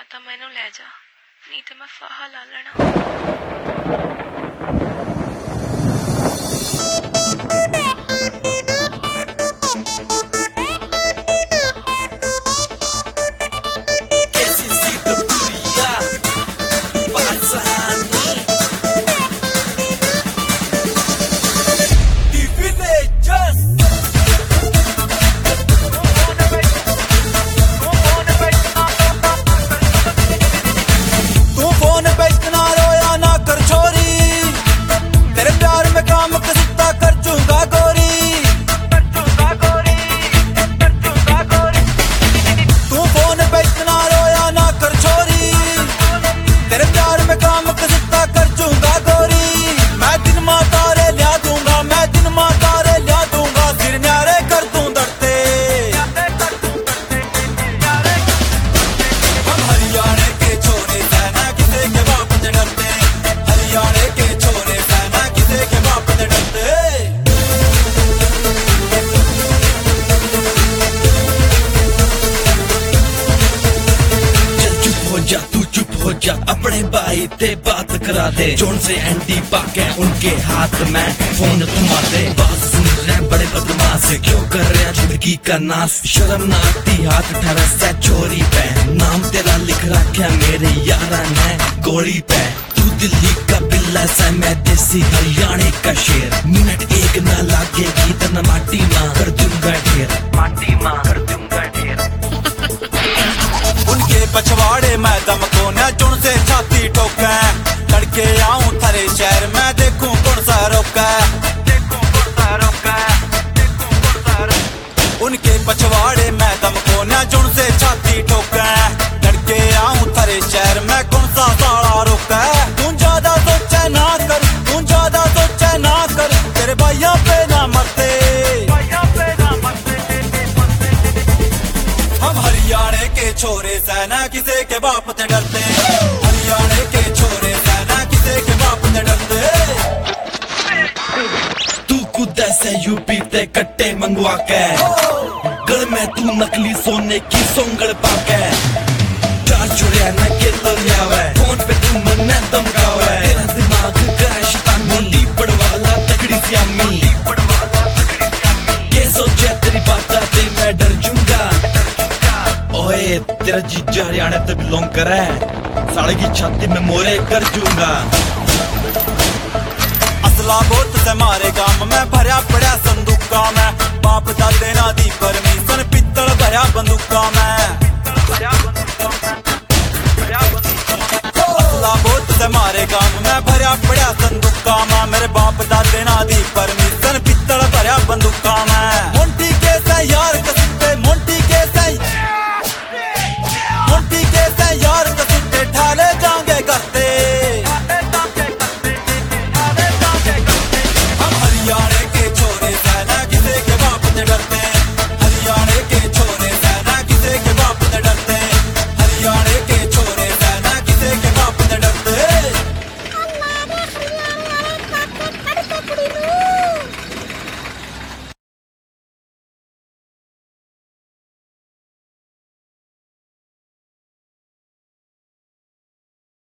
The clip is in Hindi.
ਤਾਂ ਮੈਨੂੰ ਲੈ ਜਾ, ਨਹੀਂ ਤੇ ਮੈਂ ਫਾਹਾ ਲਾ ਲੈਣਾ। अपने भाई ते बात करा दे, जोन से एंटी पाके उनके हाथ में फोन थमा दे। बात सुन रहे बड़े बदमाश, क्यों कर रहे जिंदगी का नाश। शर्म ना आती हाथ ठहरा से चोरी पे, नाम तेरा लिख रखा मेरे यारा ने गोली पे। तू दिल्ली का बिल्ला सा, मैं देसी हरियाणा का शेर। मिनट एक ना लागेगी तना माटी मां कर दूंगा ढेर, माटी मां कर दूंगा ढेर। उनके पछवाड़े मैं दम को न जुन से छाती ठोका, लड़के आऊं थारे शहर में देखूं कौन सा रोका, देखूं कौन सा रोका, देखूं कौन सा रोका। उनके पछवाड़े मैं दम को न जुन से छाती ठोका, लड़के आऊं थारे शहर में कौन सा साला रोका। तू ज्यादा सोचे ना कर, तू ज्यादा सोचे ना कर, तेरे भाइयों पे ना मरते, हम हरियाणा के छोरे सेना किसे के बाप ते डरते। हरियाणा के छोरे सेना किसे के बाप ते डरते। तू खुद ऐसे यूपी ते कट्टे मंगवा के, गल में तू नकली सोने की सोंगड़ पाके। चार चुड़िया न के तो लियावे, फोन पे तू मन्ने धमकावे। तेरा दिमाग क्रैश तानी पड़वाला तगड़ी स्यामी, के सोचे तेरी बात ते मैं डर जूंगा। ओए तेरा जीजा हरियाणा ते बिलोंग करे, साले की छाती में मोरे कर जूंगा। असला बोत से मारे गांव में भरया पड़ा संदूका में, बाप दादे ना दी परमिशन पित्तल भरया बंदूका में। असला बोत से मारे गांव में भरया पड़ा संदूका में, मेरे बाप दादे ना दी परमिशन